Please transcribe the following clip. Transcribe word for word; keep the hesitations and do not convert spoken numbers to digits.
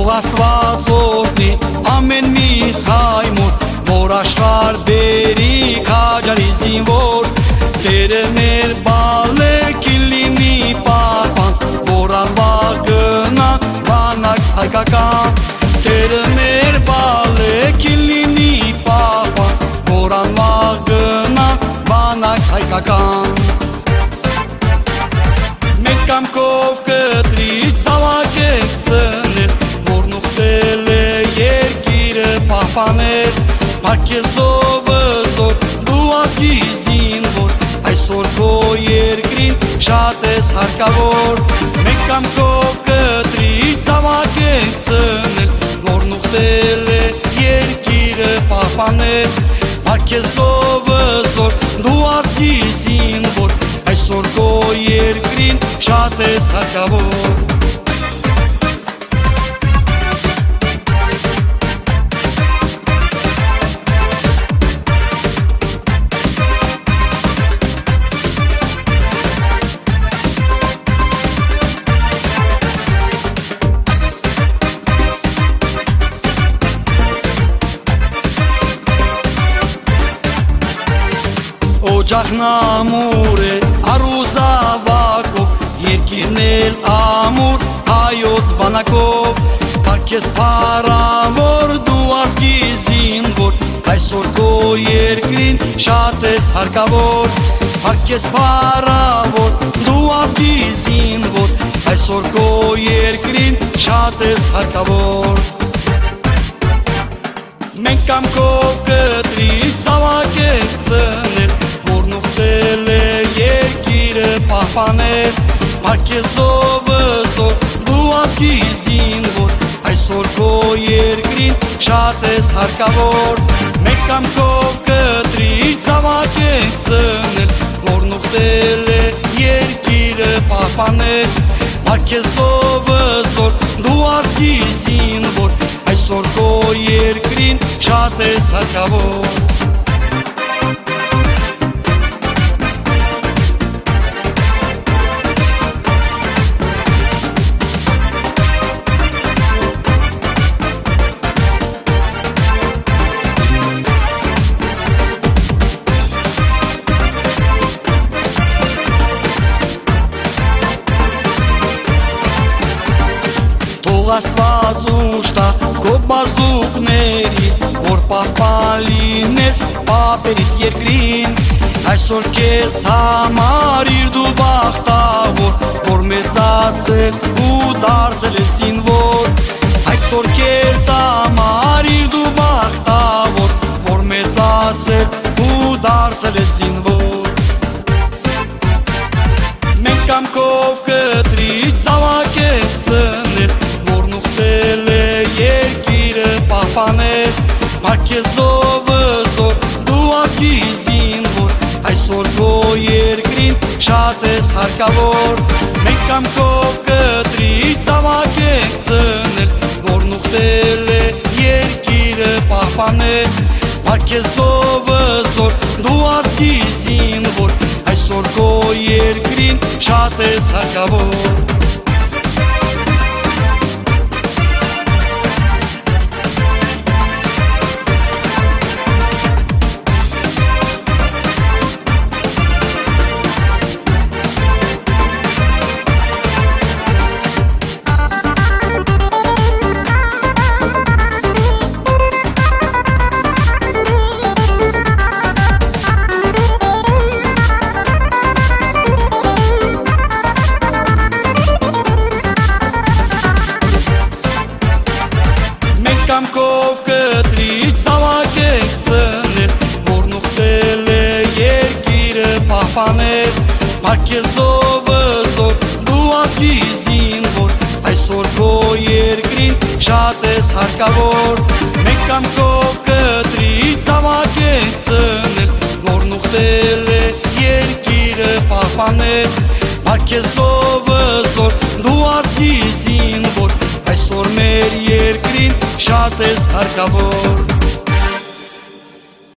Աստված օրհնի ամեն մի հայմուր, որ աշխարհ բերի քաջարի զինվոր, Տերը մեր բալեկին լինի պահպան, որ անվագ գնա բանակ հայկական, Տերը մեր բալեկին լինի պահպան, որ անվագ գնա բանակ հայկական։ Մենք կամքով կտրից ծավալենք ծնել, որ նուխտել է երկիրը պահպանել, Փառքեզով զոր դու ազգի զինվոր, այսօր քո երկրին շատ ես հարկավոր, մենք կամքով կտրից ծավալենք ծնել, որ նուխտել է երկիրը պահպանել, Փառքեզով զոր դու ազգի զինվոր, այսօր քո երկրին շատ ես հարկավոր։ Օջախն ամուր է առուզավակով, երկիրն էլ ամուր հայոց բանակով, Փառքեզ փառավոր դու ազգի զինվոր, այսօր քո երկրին շատ ես հարկավոր, Փառքեզ փառավոր դու ազգի զինվոր, այսօր քո երկրին շատ ես հարկավոր։ Մենք կամքով կտրից ծավալենք ծնել, որ նուխտել է երկիրը պահպանել, Փառքեզով զոր դու ազգի զինվոր, այսօր քո երկրին շատ ես հարկավոր, մենք կամքով կտրից ծավալենք ծնել, որ նուխտել է երկիրը պահպանել, Փառքեզով զոր դու ազգի զինվոր, այսօր քո երկրին շատ ես հարկավոր։ Աստված ուշտա քո բազուկների, որ պահպան լինես պապերիդ երկրին, այսօր քեզ համարիր դու բախտավոր, որ մեծացել ու դարձել ես զինվոր, այսօր քեզ համարիր դու բախտավոր, որ մեծացել ու դարձել ես զինվոր, մենք կամքով կտրից ծավալենք ծնել, պահպանել, Փառքեզով զոր դու ազգի զինվոր, այսօր քո երկրին շատ ես հարկավոր, մենք կամքով կտրից ծավալենք ծնել, որ նուխտել է երկիրը պահպանել, Փառքեզով զոր դու ազգի զինվոր, այսօր քո երկրին շատ ես հարկավոր։ Կամքով կտրից ծավալենք ծնել, որ նուխտել է երկիրը պահպանել, Փառքեզով զոր դու ազգի զինվոր, այսօր քո երկրին շատ ես հարկավոր, մենք կամքով կտրից ծավալենք ծնել, որ նուխտել է երկիրը պահպանել, Փառքեզով զոր դու ազգի զինվոր, այսօր մեր երկրին շատ ես հարկավոր։